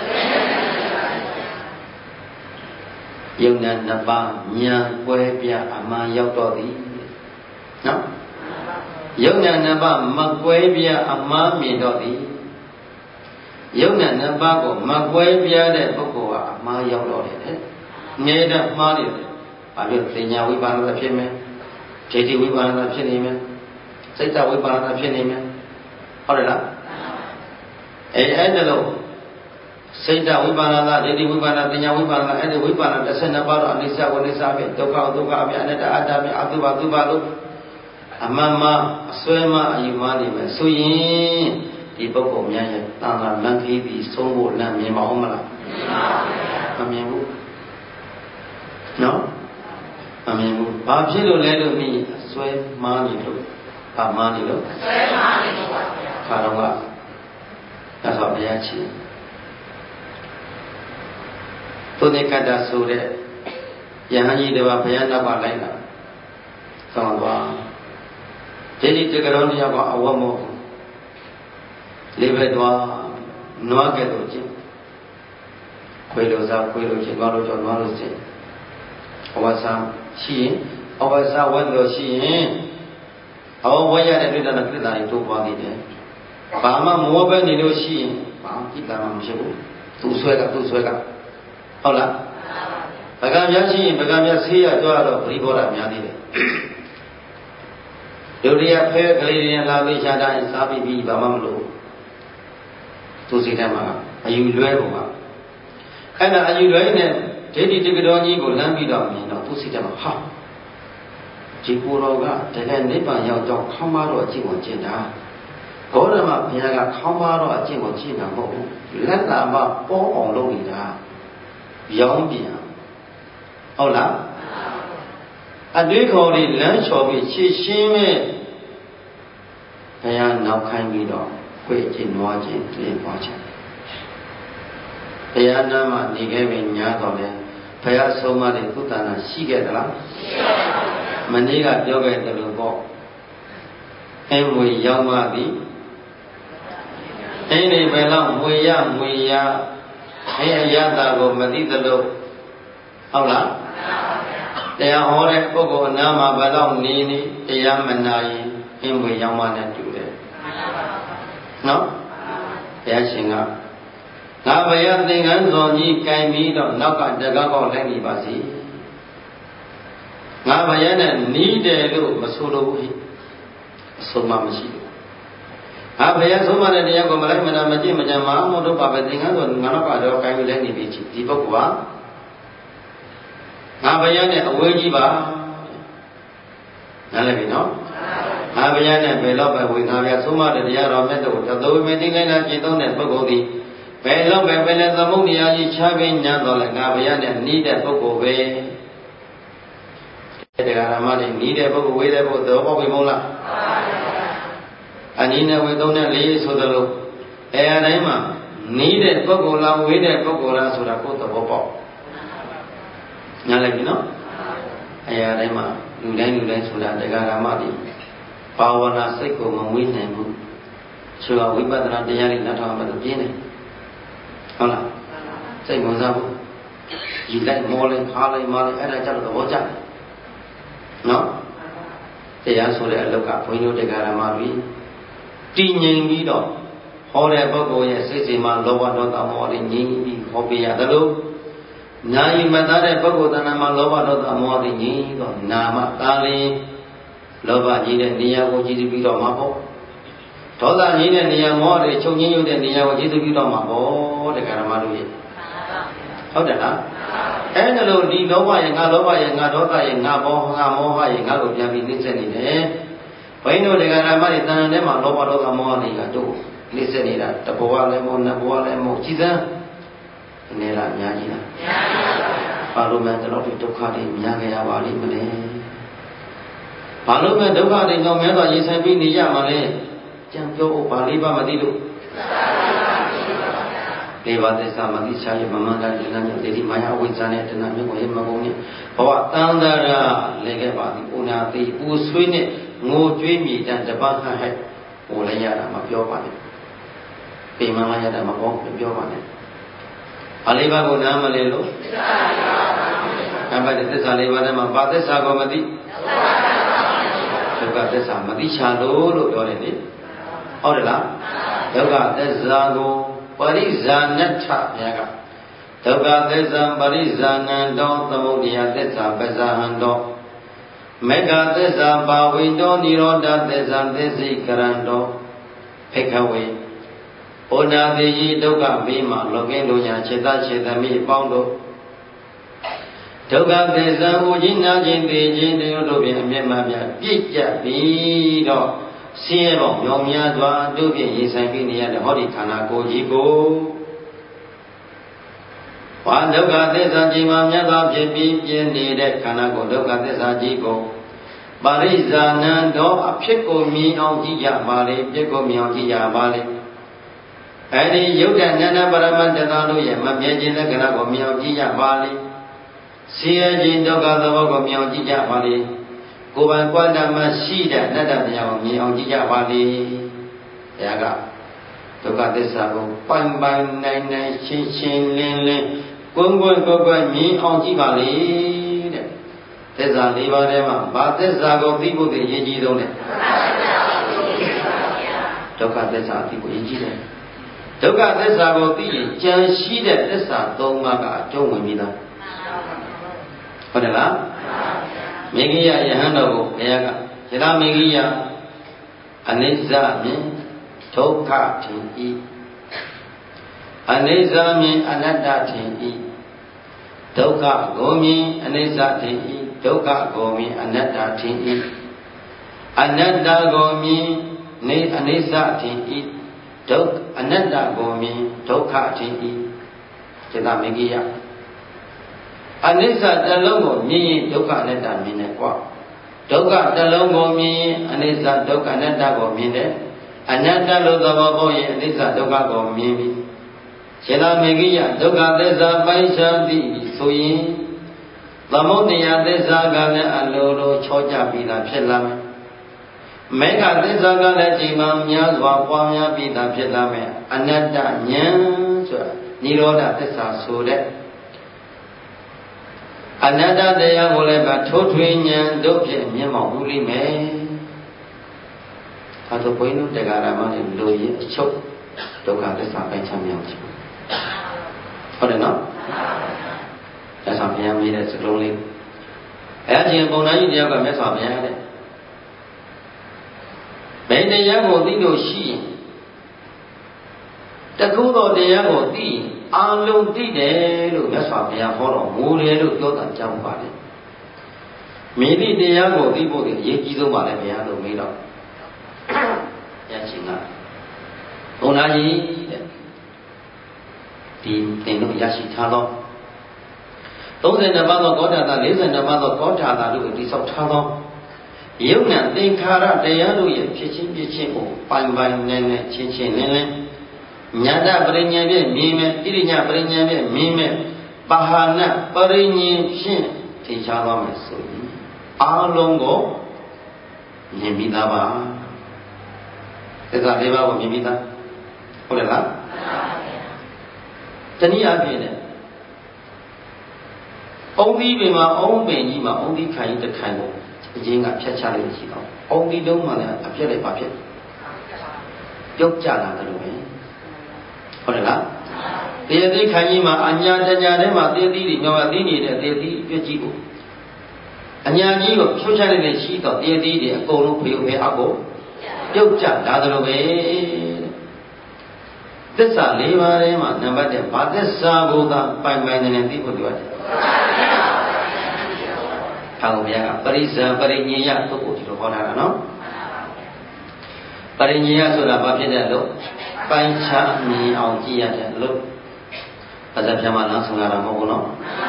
Speaker 1: ယုံနာနှစ်ပါးဉာဏ်ကွဲပြအမှန်ရောက်တော့သည်နော်ယုံနာနှစ်ပါးမကွဲပြအမှန်မြင်တော့သည်ယုံနာနှစ်ပါးကိုမကွဲပြတဲ့ပုဂ္ဂိုလ်ကအမှားရောက်တော့တယ်နေတဲ့မှားနေတယ်ဘာလို့သင်ညာဝိပါဒနာဖြစ်မယ်ဒိဋ္ဌိဝိပါဒနာဖြစ်နေမယ်စိတ်တဝိပါဒနာဖြစ်နေမယ်ဟုတ်တယ်လားအဲအဲ့ဒါလို့စိတ်တဝိပါဒနာဒိဋ္ဌိဝိပါဒနာသင်ညာဝိပါဒနာအဲ့ဒီဝိပါဒနာတစ်ဆယ်နှစ်ပါးတော့အနိစ္စဝိနိစ္စပဲဒုက္ခဒုက္ခအပြအနတ္တအတ္တပဲအတုပါတုပါလို့အမှန်မှအစွဲမှအယူမှနေမယ်ဆိုရင်ဒီပုဂ္ဂိုလ်များရဲ့တာနာလန့်ခီးပြီးဆုံးဖို့လမ်းမြင်ပါဦးမလားမမြင်ဘူးနော်မမြင်ဘူးဘာဖြစ်လို့လဲလို့မိအစွဲမှားနေလို့ဘာမှားနေလို့အစွဲမှားနေလို့ပါဗျာခါတော့ကဒါဆိုဘုရားချီသုတိကတ္တဆိုတဲ့ယဟန်ကြီးတပါးဘုရားနောက်ပါလိုက်လာဆောင်းသွားဒီဒီတကရောတရားကအဝတ်မဟုတ်လေးပဲသွားနွားကဲ့သို့ကျင့်ခွေလိုစားခွေလိုကျင့်နွားလိုကြောနွားလိုကျင့်အဝတ်စားရှိရင်အဝတ်စားဝတ်လို့ရှိရင်အဝတ်ရတဲ့တွေ့တဲ့ပြိတ္တာတွေတိုးပွားနေတယ်ဘာမှမဝတ်ပဲနေလို့ရှိရင်ဘာပြိတ္တာမှမရှိဘူးသူဆွဲကသူဆွဲကဟုတ်လားပကံပြရှိရင်ပကံပြဆေးရကြွားတော့ပရိဘောဓများသေးတယ်ဒုတိယဖဲကလေးတွေလာပြီးရှားတိုင်းစားပြီးပြီးဘာမှမလုပ်သူစိတ်ထဲမှာအယူလွဲပုံကအဲ့ဒါအယူလွဲနဲ့ဒိဋ္ဌိတက္ကတော်ကြီးကိုလမ်းပြီးတော့မြင်တော့သူစိတ်ထဲမှာဟာဒီကိုယ်တော်ကတကယ်နိဗ္ဗာန်ရောက်တော့ခေါင်းမတော်အကျင့်ကိုကျင့်တာဂေါရမဘုရားကခေါင်းမတော်အကျင့်ကိုကျင့်တာမဟုတ်ဘူးလက်လာမပေါ်အောင်လုပ်နေတာရောင်းပြန်ဟုတ်လားအတွေးခေါ်လေးလမ်းချော်ပြီးခြေရှင်းမဲ့ဘုရားနောက်ခိုင်းပြီးတော့ခွေကျင်နွားကျင်တွင်ပွားချင်ဘုရားနာမှာနေခဲ့ပြီညာတော့လေဘုရားဆုံးမတဲ့သုတ္တနာရှိခဲ့သလားရှိပါဘူးမနေ့ကပြောခဲ့တယ်လို့ပေါ့အဲမွေရောက်မှသည်အဲ့ဒီဘယ်တော့မွေရမွေရအဲအရသာကိုမသိသလိုဟုတ်လားတရားဟောတဲ့ပုဂ္ဂိုလ်အနားမှာဘယ်တော့နေနေတရားမနာရင်အင်းမွေရောက်မှနဲ့တူတယ်နော်ဘုရားရှင်ကငါဘုရားသင်္ကန်းစော်ကြီးကင်ပြီးတော့နောက်ကတကားကောက်လိုက်နေပါစီငါဘုရားနဲ့နီးတယ်လို့မဆိုလို့ဘူးအဆုံးမမရှိဘူးငါဘုရားဆုံးမတဲ့တရားကိုမလိုက်မနာမကြည့်မကြမ်းမအောင်တို့ပါပဲသင်္ကန်းစော်ငါနောက်ကတော့ကင်ပြီးလိုက်နေပြီဒီပုဂ္ဂိုလ်ကငါဘုရားနဲ့အဝေးကြီးပါနားလည်ပြီနော်ငါဘုရားနဲ့ဘယ်တော့ပဲဝေငါဗျာဆုံးမတဲ့တရားတော်မြတ်တို့သဝေမတိလိုက်လာကျင့်သုံးတဲ့ပုဂ္ဂိုလ်ဒီဘယ်တော့ပဲပဲလဲသမုဒ္ဒရာကြီးချပြီးညံတော်လဲငါဘုရားနဲ့နီးတဲ့ပုဂ္ဂိုလ်ပဲတရားဓမ္မတွေနီးတဲ့ပုဂ္ဂိုလ်ဝေးတဲ့ပုဂ္ဂိုလ်တော့ပေါ့ပြီမဟုတ်လားအနည်းနဲ့ဝေသုံးတဲ့လေးဆိုသလိုအဲအတိုင်းမှာနီးတဲ့ပုဂ္ဂိုလ်လားဝေးတဲ့ပုဂ္ဂိုလ်လားဆိုတာကိုယ်သဘောပေါက်ညားလိုက်ပြီနော်အဲအတိုင်းမှာလူတိုင်းလူတိုင်းဆိုတာတရားဓမ္မတွေဘာဝနာစိတ်ကိုမမွေးနိုင်ဘူးဆိုတာဝိပဿနာတရားတွေနားထောင်မှတော့ပြင်းတယ်ဟုတ်လားစိတ်ဝင်စားဖို့ယူလိုက်မောလိုက်ခါလိုက်မလိုက်အဲ့ဒါကြတော့သဘောကျတယ်နော်တရားဆိုတဲ့အလောက်ကဘုန်းကြီးတို့တရားဓမ္မတွေတည်ငြိမ်ပြီးတော့ဟောတဲ့ပုဂ္ဂိုလ်ရဲ့စိတ်စီမှာလောဘဒေါသမောဟတွေငြိမ်ပြီးဟောပြရတယ်လို့နာယီမသားတဲ့ပုဂ္ဂိုလ်တဏ္ဍာမှာလောဘဒေါသမောဟတွေငြိမ်တော့နာမသာလင်လောဘကြီးတဲ့နေရာကိုကြည့်ပြီးတော့မှာပေါ့ဒေါသကြီးတဲ့နေရာမောဟတွေချုပ်ငြိမ်းရုပ်တဲ့နေရာကိုကြည့်ပြီးတော့မှာပေါ့တဲ့ဓမ္မတို့ရဲ့ဟုတ်တယ်လားအဲ့ဒါလို့ဒီလောဘရဲ့ငါလောဘရဲ့ငါဒေါသရဲ့ငါဘောငါမောဟရဲ့ငါကိုပြန်ပြီးနှိမ့်ဆက်နေတယ်ဘုန်းကြီးတို့ဓမ္မတွေတဏ္ဍာထဲမှာလောဘဒေါသမောဟတွေကတို့နှိမ့်ဆက်နေတာတဘောလည်းမောနှစ်ဘောလည်းမောကြည်စမ်းနေလားအများကြီးလားများပါဘူးဘာလို့လဲတော့ဒီဒုက္ခတွေများကြရပါလိမ့်မလဲဘာလို့လဲဒုက္ခတွေကြောင့်များစွာရင်ဆိုင်ပြီးနေရမှာလဲကြံပြောဖို့ဘာလေးပါမသိလို့ဒေဝသစ္စာမသိချာရမမန္တဒိဋ္ဌိမြေဒိဋ္ဌိမာယအဝိဇ္ဇာနဲ့တဏှာမျိုးကိုရမကုန်နဲ့ဘဝတန်တာရလဲခဲ့ပါသည်ဥနာတိပူဆွေးနဲ့ငိုကြွေးမြည်တန်တပတ်ခန့်ဟဲ့ဟိုလည်းရတာမပြောပါနဲ့ပေမမရတာမပေါ့ပြောပါနဲ့အလေးပါးကိုနားမလဲလို့သစ္စာလေးပါးပါဘယ်သစ္စာလေးပါးထဲမှာဘာသစ္စာကိုမသိဒုက္ခသစ္စာမသိချာလို့လို့ပြောတယ်လေဟုတ်တယ်လားဒုက္ခသစ္စာကိုပရိဇာနထဘုရားကဒုက္ခသစ္စာပရိဇာနံတောသမုဒယသစ္စာပဇာဟံတောမေဃသစ္စာဘာဝိတောនិရောဓသစ္စာသစ္စိကရံတောဖိခဝေဩနာတိယဒုက္ခဘေးမှာလောကင်းတို့ညာခြေသားခြေသမီးအပေါင်းတို့ဒုက္ခသစ္စာကိုကြီးနာခြင်းသိခြင်းတို့တို့ဖြင့်အမျက်မှပြပြည့်ကြပြီးတော့ဆင်းရဲပေါင်းမြောင်များစွာတို့ဖြင့်ရင်ဆိုင်ပြီးနေရတဲ့ဟောဒီခန္ဓာကိုယ်ကြီးကိုဘာဒုက္ခသစ္စာကြီးမှာမြတ်စွာဖြစ်ပြီးပြင်းနေတဲ့ခန္ဓာကိုယ်ဒုက္ခသစ္စာကြီးကိုပရိဇာနံတော်အဖြစ်ကိုမြင်အောင်ကြည့်ရပါလေပြစ်ကိုမြင်အောင်ကြည့်ရပါလေအဲဒီယုတ်တဲ့နန္ဒပရမတ္တသာတို့ရဲ့မမြဲခြင်းလက္ခဏာကိုမြင်အောင်ကြည့်ရပါလေဆင်းရဲခြင်းဒုက္ခသဘောကိုမြင်အောင်ကြည့်ကြပါလေကိုယ်ပိုင်ကွမ်းတမရှိတဲ့တတ္တတရားကိုမြင်အောင်ကြည့်ကြပါလေဘုရားကဒုက္ခသစ္စာကိုပိုင်ပိုင်နိုင်နိုင်ရှင်းရှင်းလင်းလင်းကွန်းကွန်းကွက်ကွက်မြင်အောင်ကြည့်ပါလေတဲ့သစ္စာလေးပါးထဲမှာဘာသစ္စာကိုသိဖို့တည်းအရေးကြီးဆုံးလဲဒုက္ခသစ္စာသိဖို့အရေးကြီးတယ်ဒုက္ခသစ္စာကိုသိရင်ကြံရှိတဲ့သစ္စာသုံးပါးကအကျုံးဝင်ပြီးသားဟုတ်တယ်လားမေဂိယယဟန်တော်ကိုဘုရားကယထာမေဂိယအနိစ္စမြင်ဒုက္ခထင်၏အနိစ္စမြင်အနတ္တထင်၏ဒုက္ခကိုမြင်အနိစ္စထင်၏ဒုက္ခကိုမြင်အနတ္တထင်၏အနတ္တကိုမြင်နေအနိစ္စထင်၏ဒုက္ခအနတ္တကိုမြင်ဒုက္ခထင်၏ယထာမေဂိယအနိစ္စတစ်လုံးကိုမြင်ရင်ဒုက္ခအနတ္တမြင်တယ်ကွာဒုက္ခတစ်လုံးကိုမြင်ရင်အနိစ္စဒုက္ခအနတ္တကိုမြင်တယ်အနတ္တလို့သဘောပေါက်ရင်အနိစ္စဒုက္ခကိုမြင်ပြီရှင်သာမေဂိယဒုက္ခသစ္စာပိုင်းခြားသိပြီဆိုရင်သမုဒယသစ္စာကလည်းအလိုလိုချောကြပြီးသားဖြစ်လာမယ်မေဃသစ္စာကလည်းချိန်မှများစွာပွားများပြီးသားဖြစ်လာမယ်အနတ္တဉာဏ်ဆိုတာនិရောဓသစ္စာဆိုတဲ့အနတ္တတရားကိုလည်းကထိုးထွင်းဉာဏ်တို့ဖြင့်မြင်မောက်မှုလိမ့်မယ်။အဲဒါဘုန်းကြီးတို့တရားဓမ္မတွေလိုရင်အချုပ်ဒုက္ခသစ္စာပိုင်းခြားမြောက်ခြင်းဟုတ်တယ်နော်။ဒါဆိုဘုရားမေးတဲ့စကားလုံးလေးအဲချင်းပုံနာကြီးတရားကမြတ်စွာဘုရားတဲ့ဘယ်တရားကိုသိလို့ရှိရင်တကူသောတရားကိုသိအာလုံးသိတယ်လို့မြတ်စွာဘုရားဟောတော်မူတယ်လို့ပြောတာကြောင်းပါလေမိသည့်တရားကိုသိဖို့အရေးကြီးဆုံးပါလေဘုရားလို့မေးတော့ရချင်းကဘုရားကြီးတဲ့ဒီသင်တို့ရရှိထားသောသုံးဆယ်နှစ်ပါးသောကောဋ္ဌာတာလေးဆယ်နှစ်ပါးသောကောဋ္ဌာတာတို့ကိုတိဆောက်ထားသောယုံနဲ့သင်္ခါရတရားတို့ရဲ့ဖြစ်ချင်းဖြစ်ချင်းကိုပိုင်ပိုင်နဲ့နဲ့ချင်းချင်းနဲ့နဲ့ညာတပရိညာဖြင့်မြင်မဲ့တိရိညာပရိညာဖြင့်မြင်မဲ့ပါဟာနပရိညာဖြင့်ထင်ရှားသွားမယ်ဆိုရင်အားလုံးကိုမြင်ပြီးသားပါသစ္စာလေးပါးကိုမြင်ပြီးသားဟုတ်တယ်လားတနည်းအားဖြင့်လည်းအုံသီးပင်မှာအုံပင်ကြီးမှာအုံသီးခိုင်တစ်ခိုင်ကိုအရင်ကဖြတ်ချလိုက်ရှိတော့အုံသီးတုံးမှလည်းအပြက်လိုက်ပါဖြစ်ပြုတ်ကြလာတယ်လို့ပဲဟုတ်တယ်လားတရားသိခိုင်ကြီးမှာအညာတညာထဲမှာသေသီးတွေမြောက်သိနေတဲ့သေသီးပြည့်ကြီးကိုအညာကြီးကိုဖြုတ်ချလိုက်တဲ့ရှိတော့သေသီးတွေအကုန်လုံးဖျုတ်ဖဲအောက်ကိုပြုတ်ကြလာတယ်လို့ပဲသစ္စာ၄ပါးထဲမှာနံပါတ်၁ဘာသစ္စာကိုသာပိုင်ပိုင်နေနေသိဖို့လိုတယ်ထာဝရဘုရားကပရိစ္ဆာပရိညေယသုတ်ကိုဒီလိုဟောထားတာနော်ပရိညေယဆိုတာဘာဖြစ်တဲ့လို့ပိုင်းခြားမြင်အောင်ကြည့်ရတဲ့လို့ပါဇက်ဖြာမှာလမ်းဆုံးရတာမဟုတ်ဘူးနော်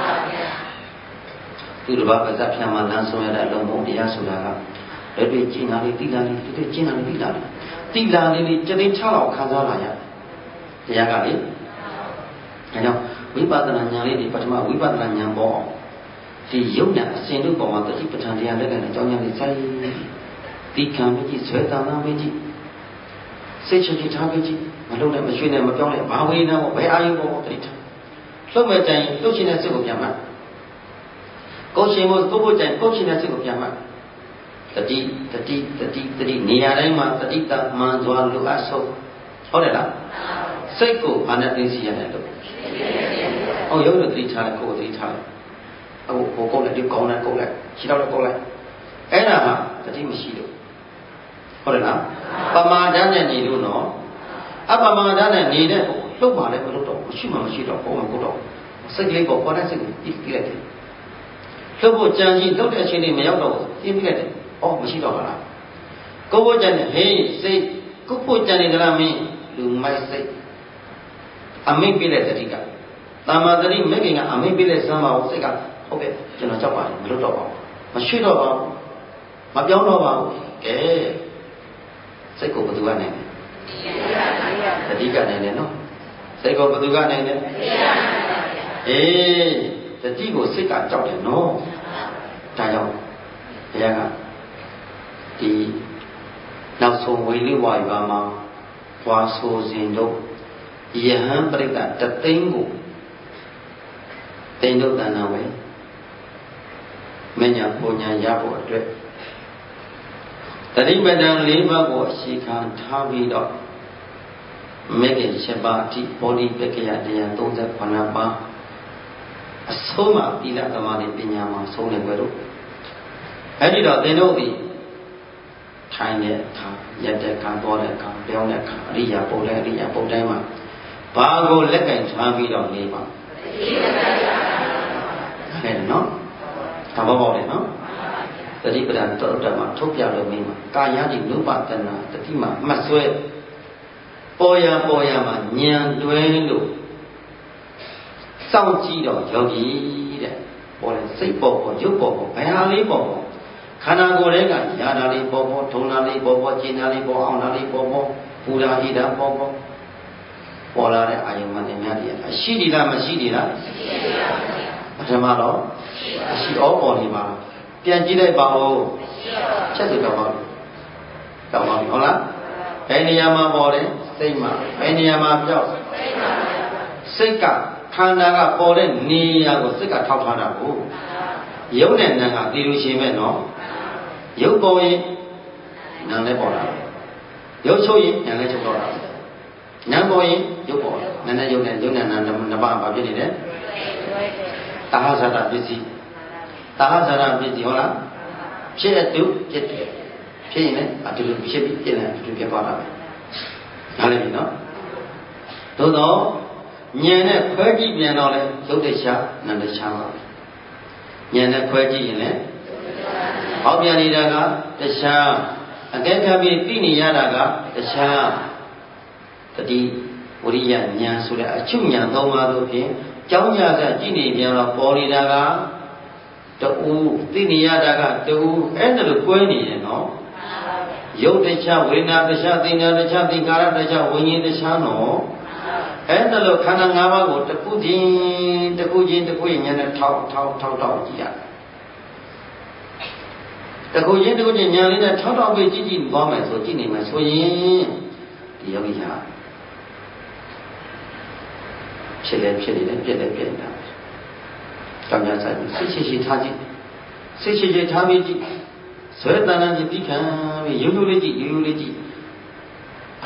Speaker 1: သူတစ်ပါးပါဇက်ဖြာမှာလမ်းဆုံးရတဲ့အလုံးမဟုတ်တရားဆိုတာကလက်တွေ့ကျင့်တာလေးတိလာလေးတိတိကျင့်တာလေးတိလာလေးတိလာလေးလေးတသိန်းချလောက်ခံစားလာရတရားကလေအဲတော့ဝိပဿနာဉာဏ်လေးဒီပထမဝိပဿနာဉာဏ်ပေါ်အောင်ဒီယုံညာအစဉ်တို့ပေါ်မှာတတိပဋ္ဌာန်တရားလက်နဲ့အကြောင်းဉာဏ်လေးစိုက်တိခံမကြည့်ဆွဲတန်တာမကြည့်စိတ်ချကြည့်ထားကြည့်မလုံးနဲ့မရွှေ့နဲ့မပြောင်းနဲ့ဘာဝေဒနာကိုဘယ်အာယုပေါ်ကိုတတိထားလှုပ်မဲ့တိုင်လှုပ်ရှင်တဲ့စိတ်ကိုပြန်မှတ်ကိုယ်ရှင်ကိုကိုယ်ကိုယ်တိုင်ကိုယ်ရှင်တဲ့စိတ်ကိုပြန်မှတ်တတိတတိတတိတတိနေရာတိုင်းမှာတတိတမှန်စွာလူအပ်ဆုံးဟုတ်တယ်လားစိတ်ကိုဘာနဲ့သိစီရတယ်လို့ဟောရုပ်လို့တတိထားတယ်ကိုယ်ကိုတတိထားတယ်အခုကိုယ်ကိုယ်လည်းဒီကောင်းတယ်ကိုယ်လည်းခြေတော့လည်းကိုယ်လည်းအဲ့ဒါဟာတတိမရှိလို့ဟုတ်တယ်လားပမာဒနဲ့နေလို့နော်အပမာဒနဲ့နေတဲ့လှုပ်ပါလေမလှုပ်တော့မရှိမှမရှိတော့ပုံမှန်ကိုတော့စိတ်ကလေးပေါ်ပေါ်တဲ့စိတ်ကိုပြီးပြီးလိုက်တယ်လှုပ်ဖို့ကြံကြီးလှုပ်တဲ့အချိန်လေးမရောက်တော့ဘူးပြီးပြီးလိုက်တယ်အော်မရှိတော့ပါလားကိုယ်ဖို့ကြံနေဟေးစိတ်ကိုယ်ဖို့ကြံနေကြလားမင်းလူမိုက်စိတ်အမိတ်ပြတဲ့တတိကတာမာတတိမက်ကင်ကအမိတ်ပြတဲ့စမ်းပါဘူးစိတ်ကဟုတ်ကဲ့ကျွန်တော်ကြောက်ပါတယ်မလုပ်တော့ပါဘူးမရှိတော့ပါဘူးမပြောင်းတော့ပါဘူးကဲစိတ်ကိုဘယ်သူကနိုင်လဲတတိကနိုင်တယ်နော်စိတ်ကိုဘယ်သူကနိုင်လဲအေးတတိကိုစိတ်ကကြောက်တယ်နော်ဒါကြောင့်ဘုရားကဒီနောက်ဆုံးဝေလိဝါရွာမှာဝါဆိုစဉ်တို့ယဟန်ပရိသတ်တသိန်းကိုတိန်တို့တဏ္ဍာဝေမညာပုံညာရဖို့အတွက်တတိပဒံ၄ပါးကိုအရှိခံထားပြီးတော့မေခင်၈ပါးအထိဘောဓိပက္ခယတရား၃၇ပါးအဆုံးမှာသီလသမာဓိပညာမှာဆုံးနေကြလို့အဲ့ဒီတော့သင်တို့ဒီထိုင်တဲ့အခါရက်တဲ့အခါပေါ်တဲ့အခါပြောင်းတဲ့အခါအရိယာပုံတဲ့အရိယာပုံတိုင်းမှာဘာကိုလက်ကင်ထားပြီးတော့နေပါအဲ့နော်ဒါဘောပေါက်တယ်နော်တတိပဒံတောတ္တမှာထုတ်ပြလို့မင်းမှာကာယတိနုပါဒနာတတိမှာမှတ်ဆွဲပေါ်ရပေါ်ရမှာဉာဏ်တွဲလို့စောင့်ကြည့်တော့ယောဂီတဲ့ပေါ်တယ်စိတ်ပေါ်ပေါ်ရုပ်ပေါ်ပေါ်ဘယ်ဟာလေးပေါ်ပေါ်ခန္ဓာကိုယ်တွေကယာတာလေးပေါ်ပေါ်ထုံတာလေးပေါ်ပေါ်ကျင်တာလေးပေါ်အောင်တာလေးပေါ်ပေါ်ပူတာဣတာပေါ်ပေါ်ပေါ်လာတဲ့အာယုံမှန်များတွေအရှိဒီလားမရှိဒီလားပထမတော့အရှိဩပေါ်နေပါပြန်ကြည့်လိုက်ပါဦးချက်စုတော့ပါတော့ပါပြီဟုတ်လားဘယ်နေရာမှာပေါ်လဲစိတ်မှာဘယ်နေရာမှာပြောက်စိတ်ကခန္ဓာကပေါ်တဲ့နေရာကိုစိတ်ကထောက်ထားတာကိုရုပ်နဲ့နာမ်ကသိလို့ရှိမဲ့နော်ရုပ်ပေါ်ရင်နာမ်လည်းပေါ်လာရုပ်ချုပ်ရင်နာမ်လည်းချုပ်တော့တာနာမ်ပေါ်ရင်ရုပ်ပေါ်နာမ်နဲ့ရုပ်နဲ့ရုပ်နဲ့နာမ်နှစ်ပါးဘာဖြစ်နေလဲတာဟဇာတပစ္စည်းတာဟဇာတပစ္စည်းဟုတ်လားဖြစ်တဲ့သူဖြစ်တယ်ဖြစ်ရင်လည်းအတူတူဖြစ်ပြီးဖြစ်နေအတူတူဖြစ်သွားတာပဲဒါလည်းပြီနော်သို့တော့ဉာဏ်နဲ့ခွဲကြည့်ပြန်တော့လေရုပ်တရားနာမ်တရားပါပဲဉာဏ်နဲ့ခွဲကြည့်ရင်လည်းဟောပြန်နေတာကတရားအကဲခတ်ပြီးသိနေရတာကတရားတတိဝိရိယဉာဏ်ဆိုတဲ့အချုပ်ဉာဏ်သုံးပါးတို့ဖြင့်ကြောင်းကြကကြည့်နေပြန်တော့ပေါ်နေတာကတူသိနေရတာကတူအဲ့ဒါလိုကွဲနေတယ်နော်ရုပ်တရားဝေဒနာတရားသင်္ညာတရားသင်္ခါရတရားဝိညာဉ်တရားနော်အဲ့ဒါလိုခန္ဓာ၅ပါးကိုတစ်ခုချင်းတစ်ခုချင်းတစ်ခုချင်းဉာဏ်နဲ့ထောက်ထောက်ထောက်ထောက်ကြည့်ရတစ်ခုချင်းတစ်ခုချင်းဉာဏ်လေးနဲ့ထောက်ထောက်ပြီးကြည့်ကြည့်သွားမယ်ဆိုကြည့်နေမယ်ဆိုရင်ဒီယောဂီဟာဖြစ်လဲဖြစ်နေတယ်ပြက်လဲပြက်နေတာ။ကြောင့်ကြဆိုင်စိတ်ရှိရှိထားကြည့်စိတ်ရှိရှိထားပြီးကြည့်ဆွဲတန်တန်ကြည့်ပြီးခံပြီးရိုးရိုးလေးကြည့်ရိုးရိုးလေးကြည့်အ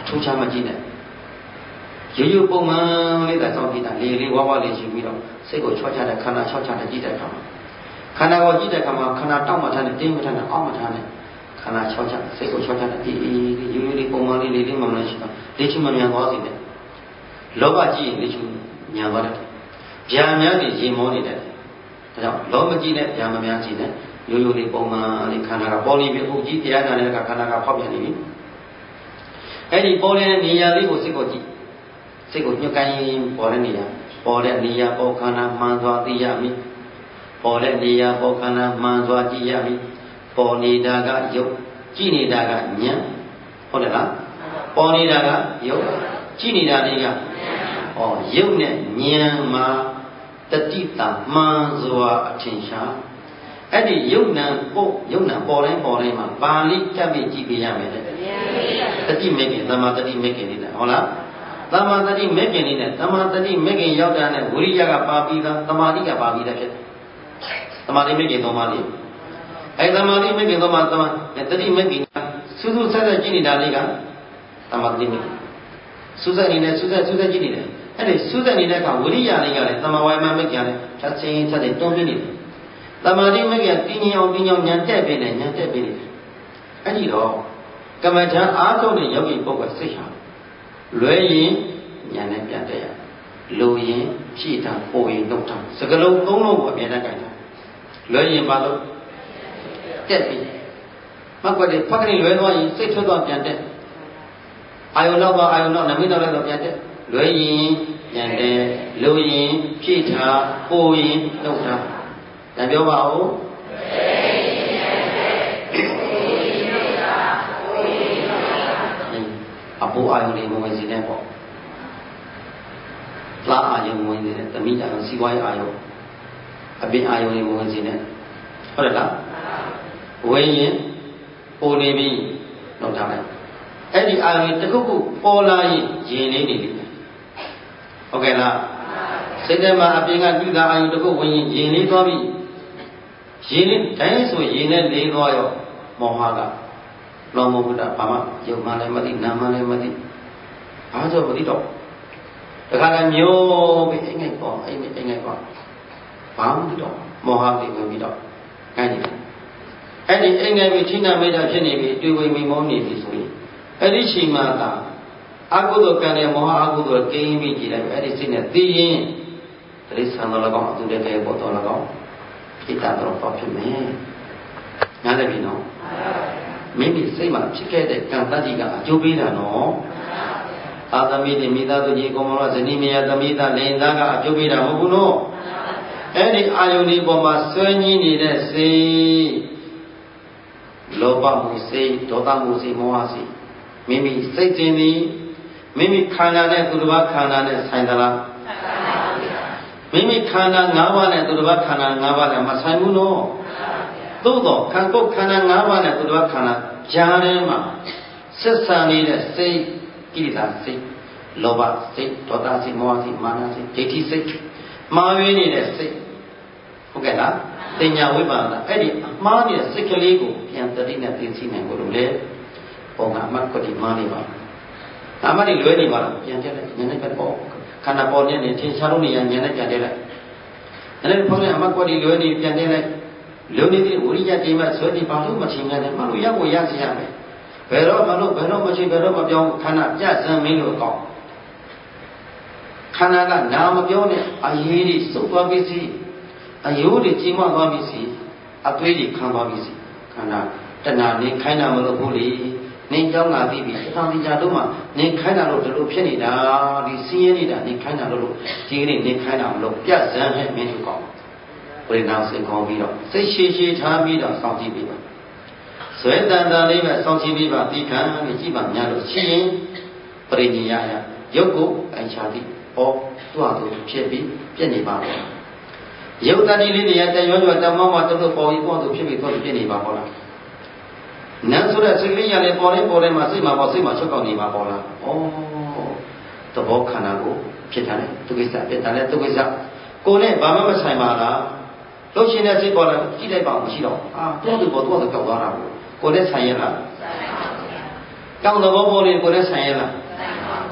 Speaker 1: ထူးခြားမကြည့်နဲ့ရိုးရိုးပုံမှန်လေးသာစောင့်ကြည့်တာလေလေးဝါးဝါးလေးရှိပြီးတော့စိတ်ကိုချောချတဲ့ခန္ဓာချောချတဲ့ကြည့်တဲ့အခါမှာခန္ဓာကိုကြည့်တဲ့အခါမှာခန္ဓာတောက်မှထားတဲ့တင်းမှထားတဲ့အောက်မှထားတဲ့ခန္ဓာချောချစိတ်ကိုချောချတဲ့အေးအေးရိုးရိုးလေးပုံမှန်လေးလေးလေးမှမလို့ရှိတော့လေချင်မမြန်သွားစေနဲ့လောဘကြည့်ရင်လေချင်မြန်သွားတယ်ဗျာများနေရင်မောနေတယ်ဒါကြောင့်လောမကြည့်နဲ့ဗျာမများကြည့်နဲ့ရိုးရိုးလေးပုံမှန်လေးခန္ဓာကပေါ်နေပြီအခုကြည့်တရားနာတဲ့အခါခန္ဓာကဖောက်ပြန်နေပြီအဲ့ဒီပေါ်နေတဲ့နေရာလေးကိုစိတ်ကိုကြည့်စိတ်ကိုညှို့ကိုင်းပေါ်တဲ့နေရာပေါ်တဲ့နေရာပေါ်ခန္ဓာမှန်စွာသိရမည်ပေါ်တဲ့နေရာပေါ်ခန္ဓာမှန်စွာကြည့်ရမည်ပေါ်နေတာကယုတ်ကြည့်နေတာကဉာဏ်ဟုတ်တယ်လားပေါ်နေတာကယုတ်ကြည့်နေတာလေးကဩယုတ်နဲ့ဉာဏ်မှာတတိတာမှန်စွာအထင်ရှားအဲ့ဒီယုတ်နံပို့ယုတ်နံပေါ်တိုင်းပေါ်တိုင်းမှာပါဠိကြက်ပြီးကြည့်ပြရမယ်လေတတိမေခင်သမာတတိမေခင်နေတာဟုတ်လားသမာတတိမေခင်နေတဲ့သမာတတိမေခင်ရောက်တာနဲ့ဝိရိယကပါပြီးသားသမာဓိကပါပြီးသားဖြစ်တယ်သမာဓိမေခင်သုံးပါးလေးအဲသမာဓိမေခင်သုံးပါးသမာတတိမေခင်စူးစူးဆက်ဆက်ကြည့်နေတာလေးကသမာဓိမေခင်စူးစက်နေနဲ့စူးစက်စူးစက်ကြည့်နေတယ်အဲ့ဒီစူးစက်နေတဲ့အခါဝိရိယလေးကလည်းသမာဝိုင်မမေခင်လည်းဖြတ်ချင်းချက်တွေတွန်းပြီးနေတယ်သမာဓိမေခင်တင်းညောင်တင်းညောင်ဉာဏ်တက်ပြီးနေဉာဏ်တက်ပြီးနေတယ်အဲ့ဒီတော့ကမ္မထအားထုတ်တဲ့ယောဂီပုဂ္ဂိုလ်စိတ်ဟာလွယ်ရင်ဉာဏ်နဲ့ပြန်တက်ရလိုရင်ဖြည့်တာပိုရင်နှုတ်တာစကလုံးသုံးလုံးကိုအမြဲတမ်းကြိုက်တာလွယ်ရင်ဘာလို့တက်ပြီးမကွက်တွေဖက်ကနေလွယ်သွားရင်စိတ်ထွက်သွားပြန်တက်အာယုနောက်တော့အာယုနောက်နမိတ်နောက်လည်းတော့ပြန်တက်လွယ်ရင်ပြန်တက်လိုရင်ဖြည့်တာပိုရင်နှုတ်တာဒါပြောပါဦးအပူအာယုန်လေးမဝင်စေနဲ့ပေါ့လာအာယုန်ဝင်စေနဲ့တမိအာယုန်စီပွားရေးအာယုန်အပင်အာယုန်လေးမဝင်စေနဲ့ဟုတ်တယ်လားဝင်ရင်ပိုနေပြီလောက်ထားလိုက်အဲ့ဒီအာယုန်တစ်ခုခုပေါ်လာရင်ရင်လေးနေပြီဟုတ်ကဲ့လားစိတ်ထဲမှာအပင်ကပြုတာအာယုန်တစ်ခုဝင်ရင်ရင်လေးသွားပြီရင်လေးတိုင်းဆိုရင်နဲ့လေးသွားရောမောဟကလောမဘုဒ္ဓဘာမှယုံမှလည်းမသိနာမှလည်းမသိဘာကြောင့်မသိတော့တခါလည်းမျိုးပြီးအိမ်ငိုက်ပေါ့အိမ်ငိုက်အိမ်ငိုက်ပေါ့ဘာမှမသိတော့မောဟတွေဝင်ပြီးတော့ခိုင်းနေတယ်အဲ့ဒီအိမ်ငိုက်ပြီးချိနာမိတ်တာဖြစ်နေပြီတွေ့ဝေမိမောနေပြီဆိုရင်အဲ့ဒီချိန်မှသာအကုသိုလ်ကံနဲ့မောဟအကုသိုလ်ကိန်းပြီးကြည့်လိုက်အဲ့ဒီစိတ်နဲ့သိရင်တိဆံတော်၎င်းအတူတည်းပဲပေါ်တော်၎င်းဣတ္တတော်တော့ဖြစ်မယ်နားလည်ပြီနော်မိမိစိတ်မှာဖြစ်ခဲ့တဲ့ကံတတိကအကျိုးပေးတာနော်အာသမီတွေမိသားစုကြီးကောင်မတော်ဇနီးမယားသမီးသားလင်သားကအကျိုးပေးတာမဟုတ်ဘူးနော်အဲ့ဒီအာယုန်ဒီပေါ်မှာဆွဲငင်းနေတဲ့စိတ်လောဘမှုစိတ်ဒေါသမှုစိတ်မောဟစိတ်မိမိစိတ်စဉ်သည်မိမိခန္ဓာနဲ့သူတစ်ပါးခန္ဓာနဲ့ဆိုင်သလားမိမိခန္ဓာ၅ပါးနဲ့သူတစ်ပါးခန္ဓာ၅ပါးနဲ့မဆိုင်ဘူးနော်သို့တော့ခန္ဓာခန္ဓာ၅ပါးနဲ့သူတော်ခန္ဓာကြားထဲမှာဆက်ဆံနေတဲ့စိတ်ကိလေသာစိတ်လောဘစိတ်ဒေါသစိတ်မောဟစိတ်မာနစိတ်ဒိဋ္ဌိစိတ်မှားယွင်းနေတဲ့စိတ်ဟုတ်ကဲ့လားတင်ညာဝိပါဒအဲ့ဒီအမှားနေတဲ့စိတ်ကလေးကိုပြန်တတိနဲ့သိသိနိုင်ဖို့လို့လေပုံကအမှတ်ကိုဒီမှားနေပါအမှတ်ဒီလွဲနေပါလားပြန်တက်လိုက်ဉာဏ်နဲ့ပြန်ပေါ့ခန္ဓာပေါ်နေနေထင်ရှားလို့နေရဉာဏ်နဲ့ပြန်တက်လိုက်အဲ့ဒီပုံနဲ့အမှတ်ကိုဒီလွဲနေပြန်တက်လိုက်လုံနေတဲ့ဝိရိယတိမဆွဲတိဘာလို့မထင်ကြလဲမလို့ရောက်ကိုရစီရမယ်ဘယ်တော့မလို့ဘယ်တော့မရှိဘယ်တော့မပြောင်းခန္ဓာပြတ်စမ်းမင်းလို့အကောင်းခန္ဓာကနာမပြောနဲ့အရေးတွေစုပ်သွားပြီစီအယိုးတွေကြီးမားသွားပြီစီအသွေးတွေခံသွားပြီစီခန္ဓာတဏှာနေခိုင်းတာမလို့ဘူးလေနေကြောင်းလာပြီးပြီအထောင်ဒီကြတော့မှနေခိုင်းတာလို့ဒီလိုဖြစ်နေတာဒီစင်းရဲနေတာနေခိုင်းတာလို့ဒီကနေ့နေခိုင်းတာမလို့ပြတ်စမ်းဟဲ့မင်းတို့ကောင်းဝိညာဉ်စိတ်ခေါ်ပြီးတော့စိတ်ရှိရှိထားပြီးတော့စောင့်ကြည့်ပြီးပါဆွဲတန်တန်လေးပဲစောင့်ကြည့်ပြီးပါဒီခံပြီးကြည့်ပါများလို့ရှိရင်ပရိညယယရုပ်ကိုအချာတိဟောသူ့ဟာသူဖြစ်ပြီးပြည့်နေပါတော့ရုပ်တတိလေးတွေကတရွရွတမောင်းမှသူတို့ပေါ်ပြီးပေါ်သူဖြစ်ပြီးတော့ပြည့်နေပါဟောလားနန်းဆိုတဲ့စိတ်လေးရလေပေါ်လေးပေါ်လေးမှာစိတ်မှာပေါ်စိတ်မှာချုပ်ကောက်နေပါဟောလားဩသဘောခန္ဓာကိုဖြစ်တာလေသူကိစ္စဖြစ်တာလေသူကိစ္စကိုယ်နဲ့ဘာမှမဆိုင်ပါလားလှုပ်ရှင်တဲ့စိတ်ပေါ်လာကြည့်လိုက်ပါမရှိတော့အာတော့သူပေါ်တော့ကြောက်သွားတာကိုကိုယ်နဲ့ဆိုင်ရလားဆိုင်ပါဘူးကောင်းသဘောပေါ်လေးကိုယ်နဲ့ဆိုင်ရလား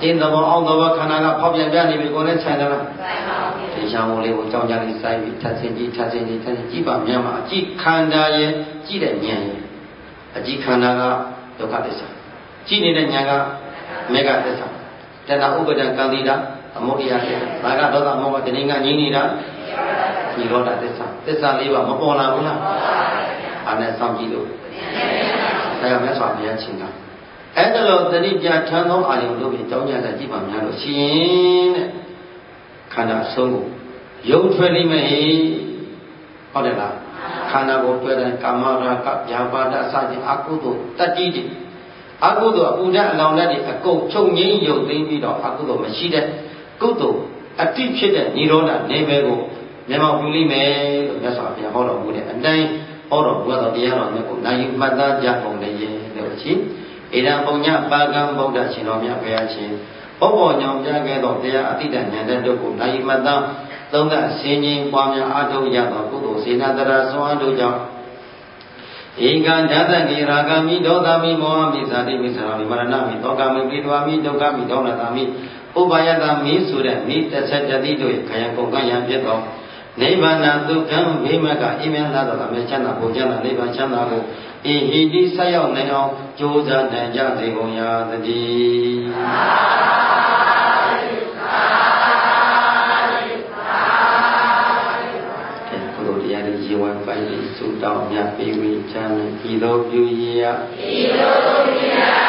Speaker 1: တင်းတော်အောင်တော်ခန္ဓာကဖောက်ပြန်ပြနေပြီကိုယ်နဲ့ဆိုင်တယ်လားဆိုင်ပါဘူးဒီချောင်းလေးကိုကြောင်းကြလေးစိုက်ပြီးထပ်ဆင်းကြည့်ထပ်ဆင်းကြည့်ထပ်ဆင်းကြည့်ပါမြန်မှာအကြည့်ခန္ဓာရဲ့ကြည့်တဲ့ဉာဏ်ရဲ့အကြည့်ခန္ဓာကဒုက္ခသစ္စာကြည့်နေတဲ့ဉာဏ်ကမေဃသစ္စာတဏှာဥပါဒံကံတိတာအမုဒ္ဒရာသစ္စာဘာကဒေါသမောဟတဏှိကငြိနေတာနိရောဓသစ္စာသစ္စာလေးပါမပေါ်လာဘူးလားပေါ်ပါဘူးအားနဲ့စောင့်ကြည့်လို့ဒါကြောင့်မြတ်စွာဘုရားရှင်ကအဲ့ဒါလို့တတိပြထမ်းသောအာယုံတို့ပြီးကြောင်းကြတဲ့ကြည့်ပါများလို့ရှိရင်တဲ့ခန္ဓာဆုံးကိုယုံထွက်လိမ့်မယ်ဟုတ်တယ်လားခန္ဓာကိုတွေ့တဲ့ကာမရာဂဗျာပါဒအစခြင်းအကုသိုလ်တတိတိအကုသိုလ်အပူဓာတ်အလောင်ဓာတ်တွေအကုန်ချုပ်ငြိမ်းရုပ်သိမ်းပြီးတော့အကုသိုလ်မရှိတဲ့ကုသိုလ်အတိဖြစ်တဲ့និရောဓနေပဲကိုမျက်မှောက်ပြုလိမ့်မယ်လို့မြတ်စွာဘုရားဟောတော်မူတဲ့အတိုင်းဟောတော်မူသောတရားတော်မြတ်ကိုနိုင်ယူမှတ်သားကြကုန်လေလို့ချင်းဣဒံပုံညပါကံဗုဒ္ဓရှင်တော်မြတ်ဘုရားရှင်ဘောဘောညောင်ပြခဲ့သောတရားအတိတ်ဉာဏ်တဲ့တို့ကိုနိုင်ယူမှတ်သားသုံးသပ်ဆင်ခြင်ပွားများအားထုတ်ရသောကုသိုလ်စေနာတရာဆွမ်းတို့ကြောင့်ဧကံဓာတတိရာဂမိဒေါသမိမောဟမိဇာတိမိသရာမိမရဏမိတောကမိပိတဝမိဒုက္ခမိဒေါနတာမိဥပါယတမိဆိုတဲ့မိတဆက်တတိတို့ခယံကုန်ကံရဖြစ်သောနိဗ္ဗာန်ဒုက္ခမိမကအင်းမြတ်သောအမေချမ်းသာဘုရားနာနိဗ္ဗာန်ချမ်းသာကိုအဟိတိဆက်ရောက်နိုင်အောင်ကြိုးစားနိုင်ကြစေကုန်ရာတည်းကုသိုလ်တရားတွေရေဝံပိုင်ပြီးသုတောင်းမြတ်ပြီးဝိချမ်းဤသို့ပြုရဤသို့ပြုရ